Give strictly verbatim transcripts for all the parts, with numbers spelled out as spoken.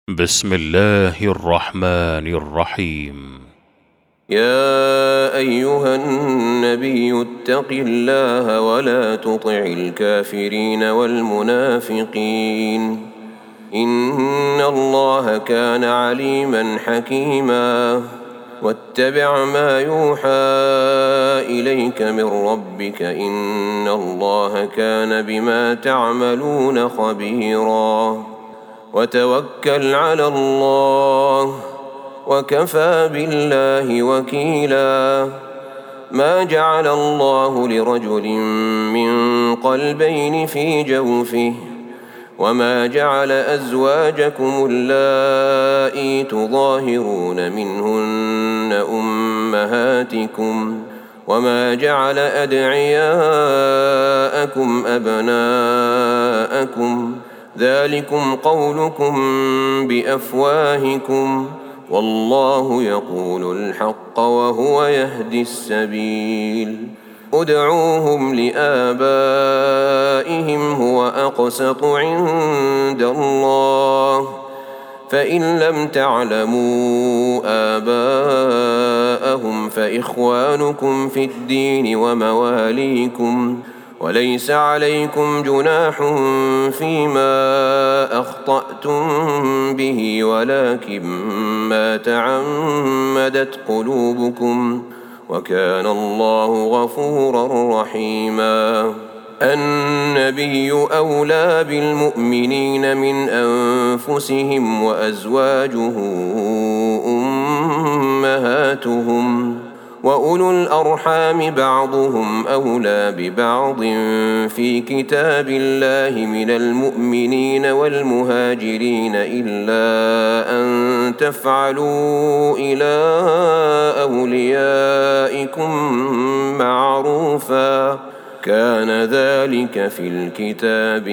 بسم الله الرحمن الرحيم. يا أيها النبي اتق الله ولا تطع الكافرين والمنافقين إن الله كان عليما حكيما. واتبع ما يوحى إليك من ربك إن الله كان بما تعملون خبيرا. وتوكل على الله وكفى بالله وكيلا. ما جعل الله لرجل من قلبين في جوفه وما جعل أزواجكم اللائي تظاهرون منهن أمهاتكم وما جعل أدعياءكم أبناءكم ذلكم قولكم بأفواهكم والله يقول الحق وهو يهدي السبيل. ادعوهم لآبائهم هو أقسط عند الله فإن لم تعلموا آباءهم فإخوانكم في الدين ومواليكم وليس عليكم جناح فيما أخطأتم به ولكن ما تعمدت قلوبكم وكان الله غفورا رحيما. النبي أولى بالمؤمنين من أنفسهم وأزواجه أمهاتهم وأولو الأرحام بعضهم أولى ببعض في كتاب الله من المؤمنين والمهاجرين إلا أن تفعلوا إلى أوليائكم معروفا كان ذلك في الكتاب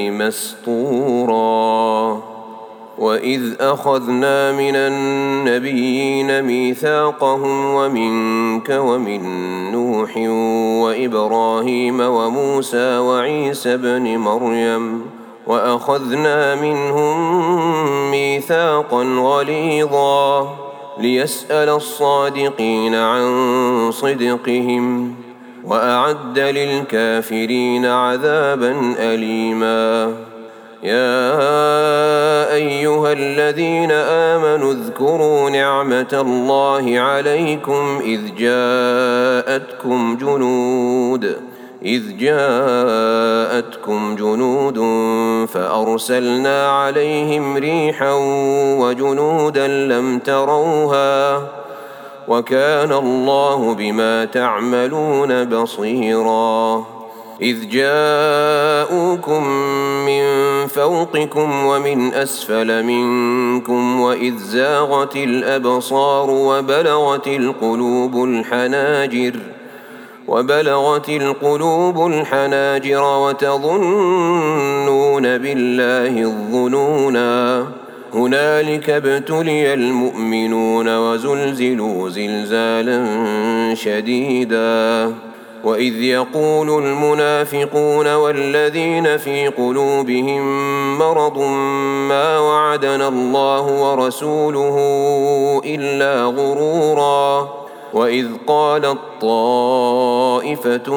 مسطورا. وإذ أخذنا من النبيين ميثاقهم ومنك ومن نوح وإبراهيم وموسى وعيسى ابن مريم وأخذنا منهم ميثاقا غليظا ليسأل الصادقين عن صدقهم وأعد للكافرين عذابا أليما. يا أيها الذين آمنوا اذكروا نعمة الله عليكم إذ جاءتكم جنود إذ جاءتكم جنود فأرسلنا عليهم ريحا وجنودا لم تروها وكان الله بما تعملون بصيرا. إذ جاءوكم من فوقكم ومن أسفل منكم وإذ زاغت الأبصار وبلغت القلوب الحناجر وبلغت القلوب الحناجر وتظنون بالله الظنونا. هنالك ابتلي المؤمنون وزلزلوا زلزالا شديدا. وإذ يقول المنافقون والذين في قلوبهم مرض ما وعدنا الله ورسوله إلا غرورا. وإذ قالت طائفة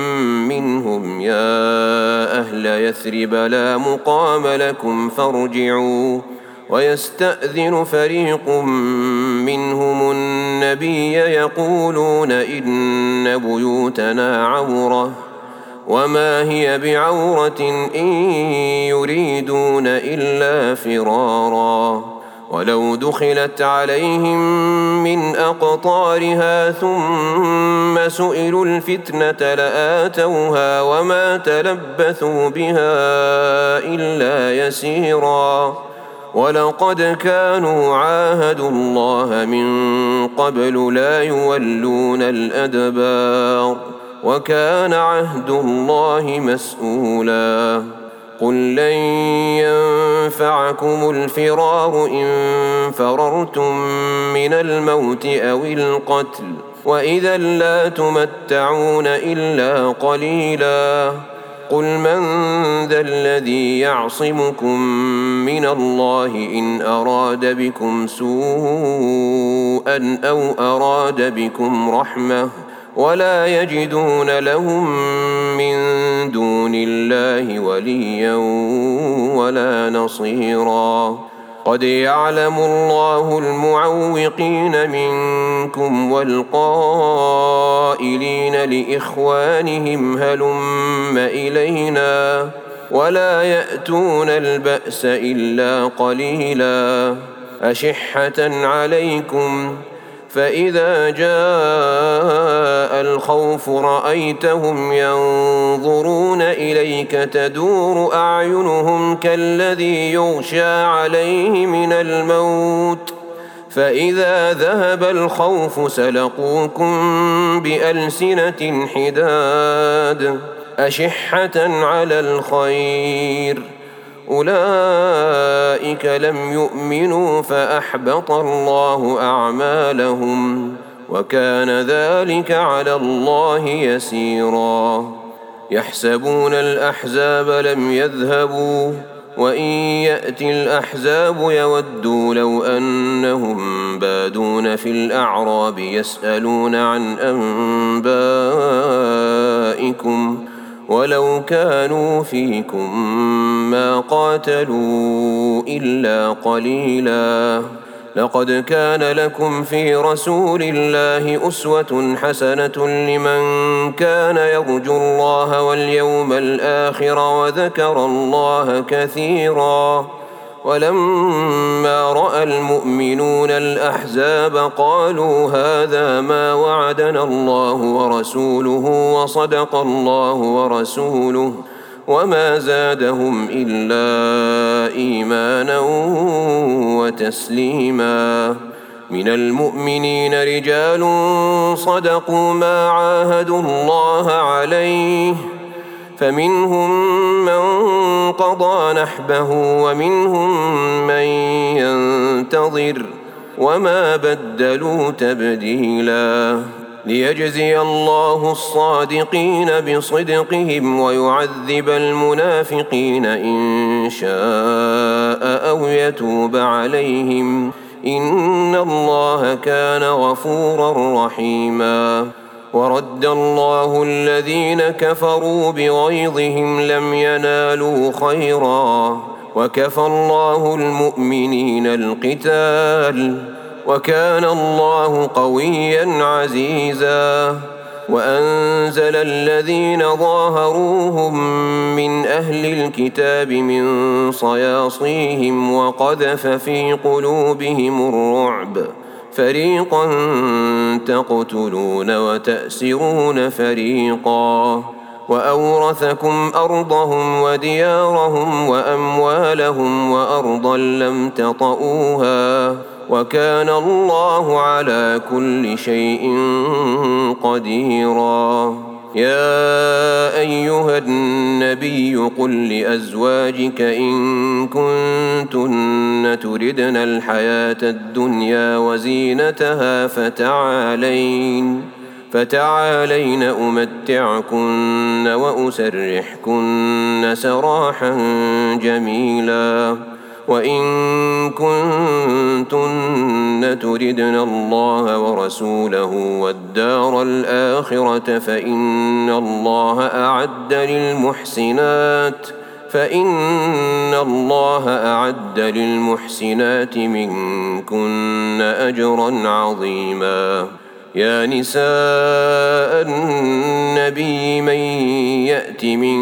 منهم يا أهل يثرب لا مقام لكم فارجعوا ويستأذن فريق منهم النبي يقولون إن بيوتنا عورة وما هي بعورة إن يريدون إلا فرارا. ولو دخلت عليهم من أقطارها ثم سئلوا الفتنة لآتوها وما تلبثوا بها إلا يسيرا. ولقد كانوا عاهدوا الله من قبل لا يولون الأدبار وكان عهد الله مسؤولا. قل لن ينفعكم الفرار إن فررتم من الموت أو القتل وإذا لا تمتعون إلا قليلا. قل من ذا الذي يعصمكم من الله إن أراد بكم سوءا أو أراد بكم رحمة ولا يجدون لهم من دون الله وليا ولا نصيرا قد يعلم الله المعوقين منكم والقائلين لإخوانهم هلم إلينا ولا يأتون البأس إلا قليلا أشحة عليكم فإذا جاء الخوف رأيتهم ينظرون إليك تدور أعينهم كالذي يغشى عليه من الموت فإذا ذهب الخوف سلقوكم بألسنة حداد أشحة على الخير أولئك لم يؤمنوا فأحبط الله أعمالهم وكان ذلك على الله يسيرا يحسبون الأحزاب لم يذهبوا وإن يأتي الأحزاب يودوا لو أنهم بادون في الأعراب يسألون عن أنبائكم ولو كانوا فيكم ما قاتلوا إلا قليلا لقد كان لكم في رسول الله أسوة حسنة لمن كان يرجو الله واليوم الآخر وذكر الله كثيرا ولما رأى المؤمنون الأحزاب قالوا هذا ما وعدنا الله ورسوله وصدق الله ورسوله وما زادهم إلا إيمانا وتسليما من المؤمنين رجال صدقوا ما عاهدوا الله عليه فمنهم من قضى نحبه ومنهم من ينتظر وما بدلوا تبديلا ليجزي الله الصادقين بصدقهم ويعذب المنافقين إن شاء أو يتوب عليهم إن الله كان غفورا رحيما ورد الله الذين كفروا بغيظهم لم ينالوا خيرا وكفى الله المؤمنين القتال وكان الله قويا عزيزا وأنزل الذين ظاهروهم من أهل الكتاب من صياصيهم وقذف في قلوبهم الرعب فريقا تقتلون وتأسرون فريقا وأورثكم أرضهم وديارهم وأموالهم وأرضا لم تطئوها وكان الله على كل شيء قديرا يا أيها النبي قل لأزواجك إن كنتن تردن الحياة الدنيا وزينتها فتعالين فتعالين أمتعكن وأسرحكن سراحا جميلا وإن كنتن تردن الله ورسوله والدار الآخرة فإن الله أعد للمحسنات فإن الله أعد للمحسنات منكن أجرا عظيما يا نساء النبي من يأت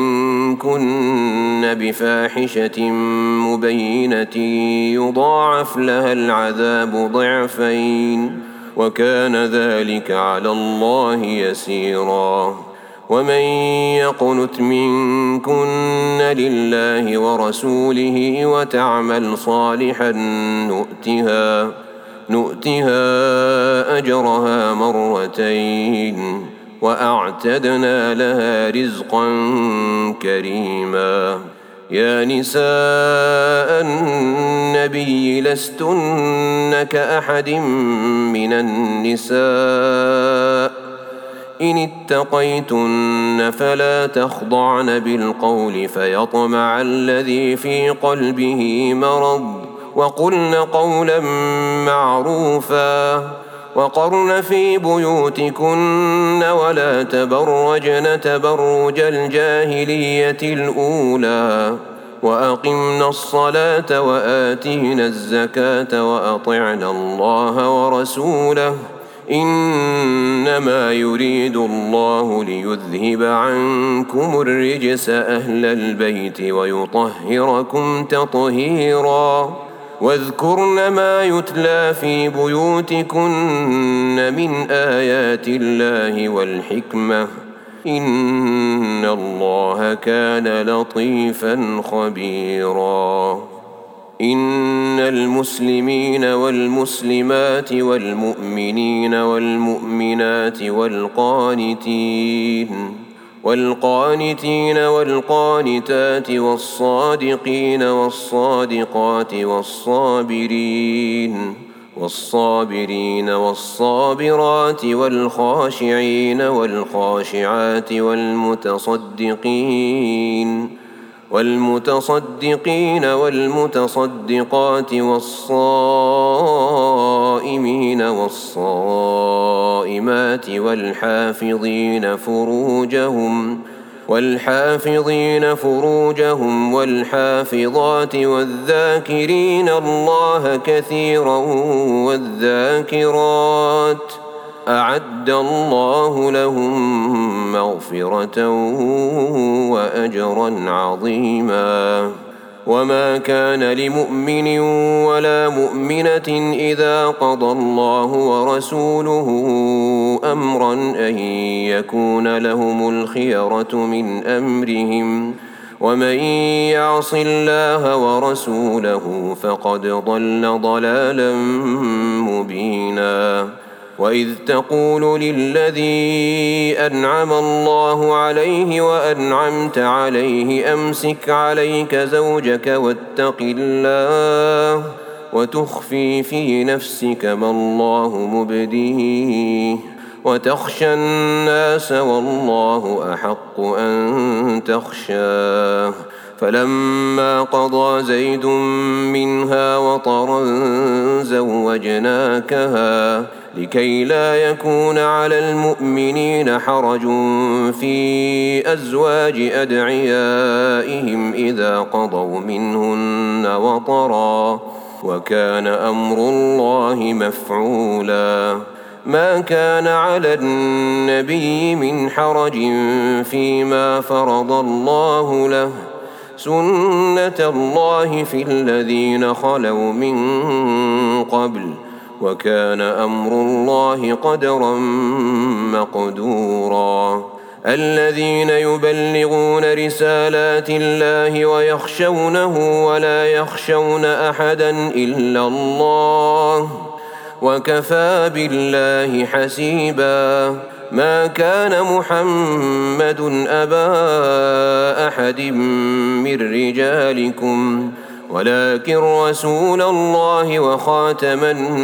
منكن بفاحشة مبينة يضاعف لها العذاب ضعفين وكان ذلك على الله يسيرا ومن يقنت منكن لله ورسوله وتعمل صالحا نؤتها نؤتها أجرها مرتين وأعتدنا لها رزقا كريما يا نساء النبي لستن كأحد من النساء إن اتقيتن فلا تخضعن بالقول فيطمع الذي في قلبه مرض وقلن قولا معروفا وقرن في بيوتكن ولا تبرجن تبرج الجاهلية الأولى وأقمنا الصلاة وآتينا الزكاة وأطعنا الله ورسوله إنما يريد الله ليذهب عنكم الرجس أهل البيت ويطهركم تطهيرا واذكرن ما يتلى في بيوتكن من آيات الله والحكمة إن الله كان لطيفا خبيرا إن المسلمين والمسلمات والمؤمنين والمؤمنات والقانتين والقانتين والقانتات والصادقين والصادقات والصابرين والصابرين والصابرات والخاشعين والخاشعات والمتصدقين والمتصدقين والمتصدقات والصائمين والصائمات والحافظين فروجهم والحافظين فروجهم والحافظات والذاكرين الله كثيرا والذاكرات أعد الله لهم مغفرة وأجرا عظيما وما كان لمؤمن ولا مؤمنة إذا قضى الله ورسوله أمرا أن يكون لهم الخيرة من أمرهم ومن يعص الله ورسوله فقد ضل ضلالا مبينا وإذ تقول للذي أنعم الله عليه وأنعمت عليه أمسك عليك زوجك واتق الله وتخفي في نفسك ما الله مبديه وتخشى الناس والله أحق أن تخشاه فلما قضى زيد منها وطرا زوجناكها لكي لا يكون على المؤمنين حرج في أزواج أدعيائهم إذا قضوا منهن وطرا وكان أمر الله مفعولا ما كان على النبي من حرج فيما فرض الله له سنة الله في الذين خلوا من قبل وكان أمر الله قدرا مقدورا الذين يبلغون رسالات الله ويخشونه ولا يخشون أحدا إلا الله وكفى بالله حسيبا ما كان محمد أبا أحد من رجالكم ولكن رسول الله وخاتم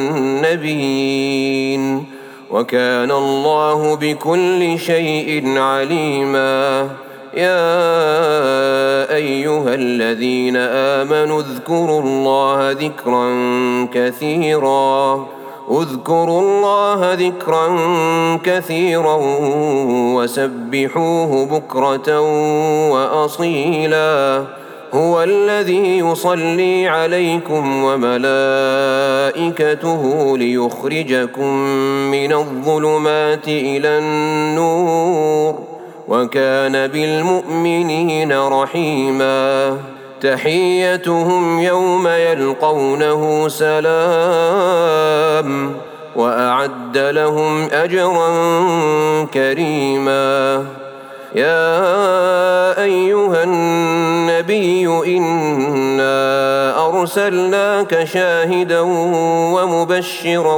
النبيين وكان الله بكل شيء عليما يا أيها الذين آمنوا اذكروا الله ذكرا كثيرا اذكروا الله ذكرا كثيرا وسبحوه بكرة وأصيلا هو الذي يصلي عليكم وملائكته ليخرجكم من الظلمات إلى النور وكان بالمؤمنين رحيما تحيتهم يوم يلقونه سلام وأعد لهم أجرا كريما يا أيها النبي إنا أرسلناك شاهدا ومبشرا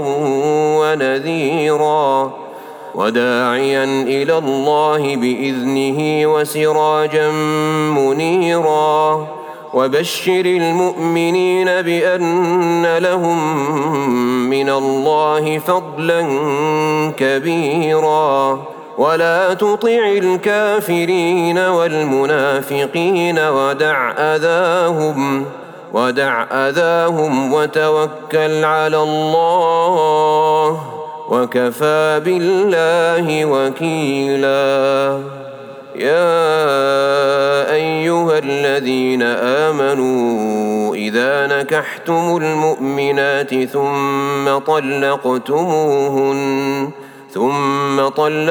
ونذيرا وداعيا إلى الله بإذنه وسراجا منيرا وبشر المؤمنين بأن لهم من الله فضلا كبيرا ولا تطع الكافرين والمنافقين ودع أذاهم ودع أذاهم وتوكل على الله وكفى بالله وكيلا. يا أيها الذين آمنوا إذا نكحتم المؤمنات ثم طلقتموهن ثم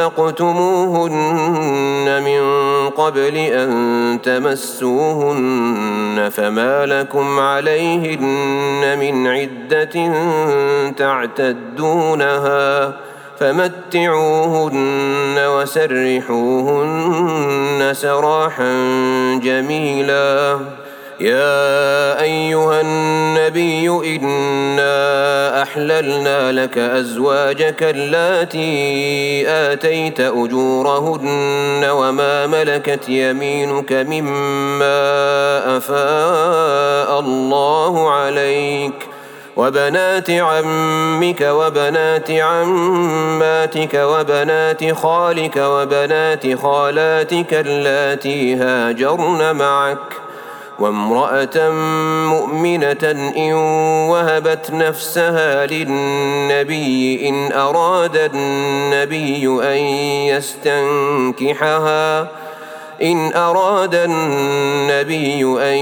طلقتموهن من قبل أن تمسوهن فما لكم عليهن من عدة تعتدونها فمتعوهن وسرحوهن سراحا جميلا. يا أيها النبي إنا أحللنا لك أزواجك اللاتي آتيت أجورهن وما ملكت يمينك مما أفاء الله عليك وبنات عمك وبنات عماتك وبنات خالك وبنات خالاتك اللاتي هاجرن معك وامرأة مؤمنة إن وهبت نفسها للنبي إن أراد النبي أن يستنكحها إن أراد النبي أن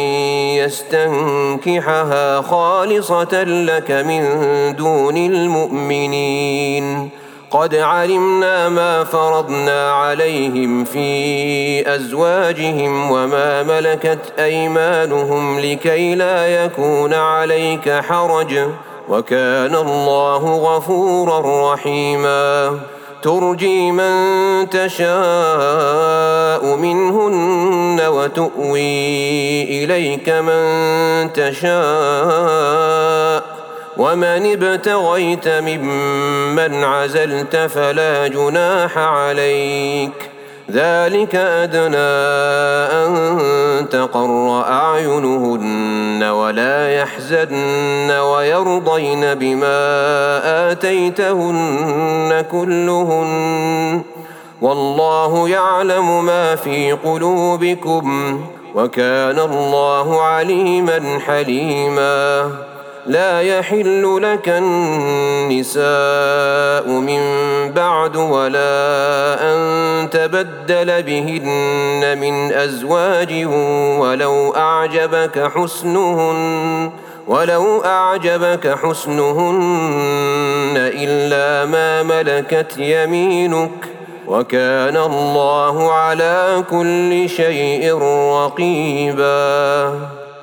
يستنكحها خالصة لك من دون المؤمنين. قد علمنا ما فرضنا عليهم في أزواجهم وما ملكت أيمانهم لكي لا يكون عليك حرج وكان الله غفورا رحيما. ترجي من تشاء منهن وتؤوي إليك من تشاء ومن ابتغيت ممن عزلت فلا جناح عليك ذلك أدنى أن تقر أعينهن ولا يحزن ويرضين بما آتيتهن كلهن والله يعلم ما في قلوبكم وكان الله عليما حليما. لا يحل لك النساء من بعد ولا أن تبدل بهن من أزواج ولو أعجبك حسنهن ولو أعجبك حسنهن إلا ما ملكت يمينك وكان الله على كل شيء رقيبا.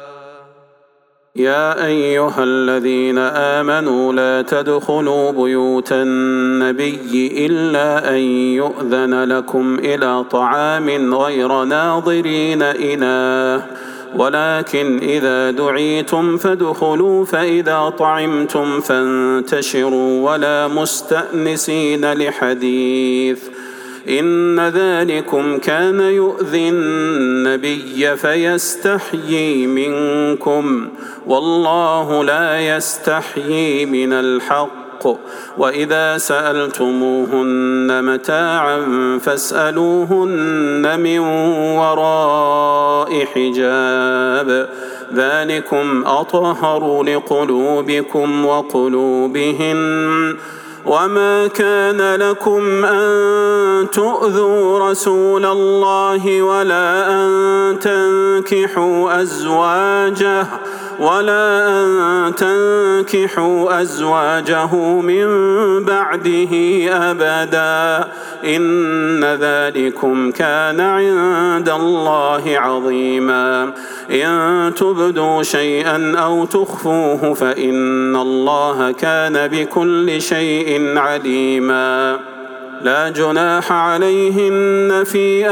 يا أيها الذين آمنوا لا تدخلوا بيوت النبي إلا أن يؤذن لكم إلى طعام غير ناظرين إناه ولكن إذا دعيتم فادخلوا فإذا طعمتم فانتشروا ولا مستأنسين لحديث إن ذلكم كان يؤذي النبي فيستحيي منكم والله لا يستحيي من الحق وإذا سألتموهن متاعا فاسألوهن من وراء حجاب ذلكم أطهر لقلوبكم وقلوبهن وما كان لكم أن تؤذوا رسول الله ولا أن تنكحوا أزواجه ولا أن تنكحوا أزواجه من بعده أبدا إن ذلكم كان عند الله عظيما. إن تبدوا شيئا أو تخفوه فإن الله كان بكل شيء عليما. لا جناح عليهن في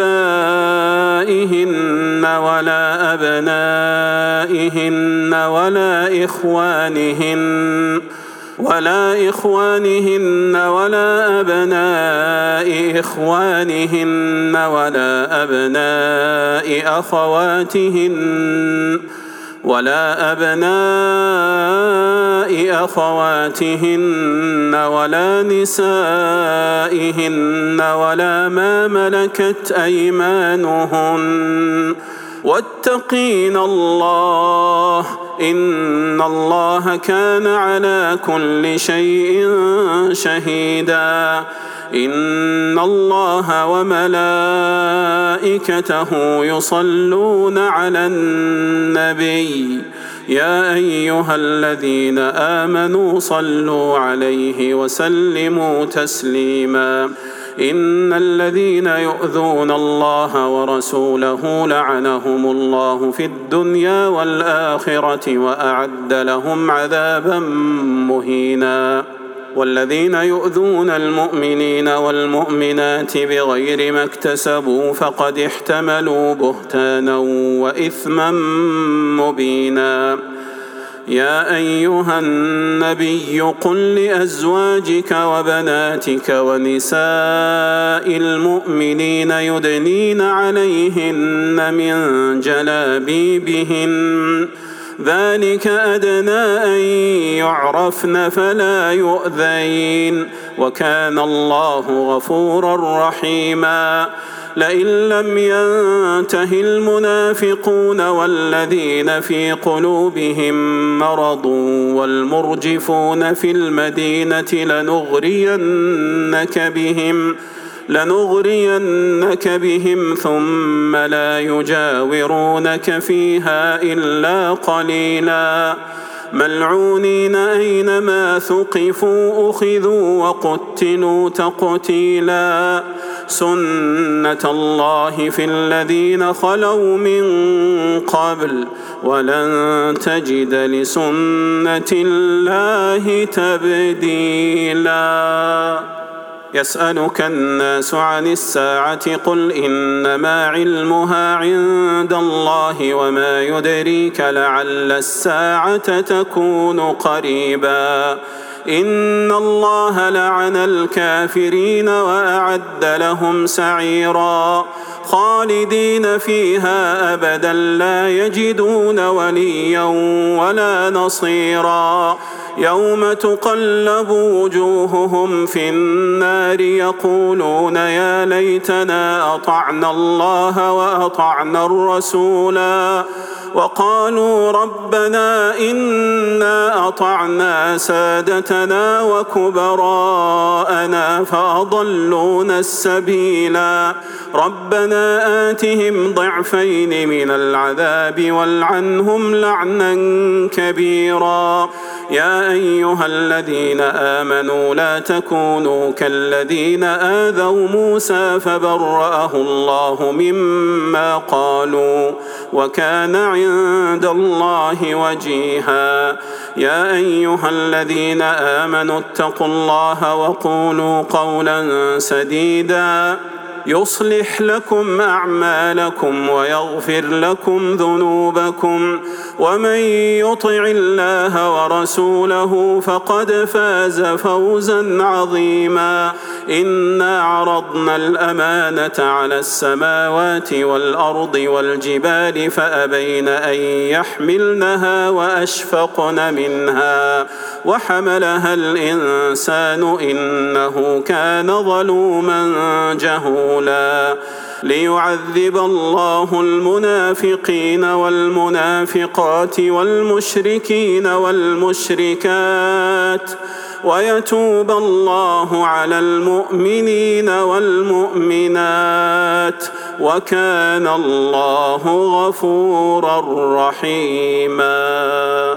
آبائهن ولا أبنائهن ولا إخوانهن ولا إخوانهن ولا أبناء إخوانهن ولا أبناء أخواتهن ولا أبناء أخواتهن ولا نسائهن ولا ما ملكت أيمانهن واتقين الله إن الله كان على كل شيء شهيدا إن الله وملائكته يصلون على النبي يا أيها الذين آمنوا صلوا عليه وسلموا تسليما إن الذين يؤذون الله ورسوله لعنهم الله في الدنيا والآخرة وأعد لهم عذابا مهينا والذين يؤذون المؤمنين والمؤمنات بغير ما اكتسبوا فقد احتملوا بهتانا وإثما مبينا يا أيها النبي قل لأزواجك وبناتك ونساء المؤمنين يدنين عليهن من جلابيبهن ذلك أدنى أن يعرفن فلا يؤذين وكان الله غفورا رحيما لئن لم ينته المنافقون والذين في قلوبهم مرض والمرجفون في المدينة لنغرينك بهم لنغرينك بهم ثم لا يجاورونك فيها إلا قليلا ملعونين أينما ثقفوا أخذوا وقتلوا تقتيلا سنة الله في الذين خلوا من قبل ولن تجد لسنة الله تبديلا يسألك الناس عن الساعة قل إنما علمها عند الله وما يدريك لعل الساعة تكون قريبا إن الله لعن الكافرين وأعد لهم سعيرا خالدين فيها أبدا لا يجدون وليا ولا نصيرا يوم تقلب وجوههم في النار يقولون يا ليتنا أطعنا الله وأطعنا الرسولا وقالوا ربنا إنا أطعنا سادتنا وكبراءنا فأضلونا السبيلا ربنا آتهم ضعفين من العذاب والعنهم لعنا كبيرا يا أيها الذين آمنوا لا تكونوا كالذين آذوا موسى فبرأه الله مما قالوا وكان عند الله وجيها يا أيها الذين آمنوا اتقوا الله وقولوا قولا سديدا يصلح لكم أعمالكم ويغفر لكم ذنوبكم ومن يطع الله ورسوله فقد فاز فوزا عظيما إنا عرضنا الأمانة على السماوات والأرض والجبال فأبين أن يحملنها وأشفقن منها وحملها الإنسان إنه كان ظلوما جهولا ليعذب الله المنافقين والمنافقات والمشركين والمشركات ويتوب الله على المؤمنين والمؤمنات وكان الله غفورا رحيما.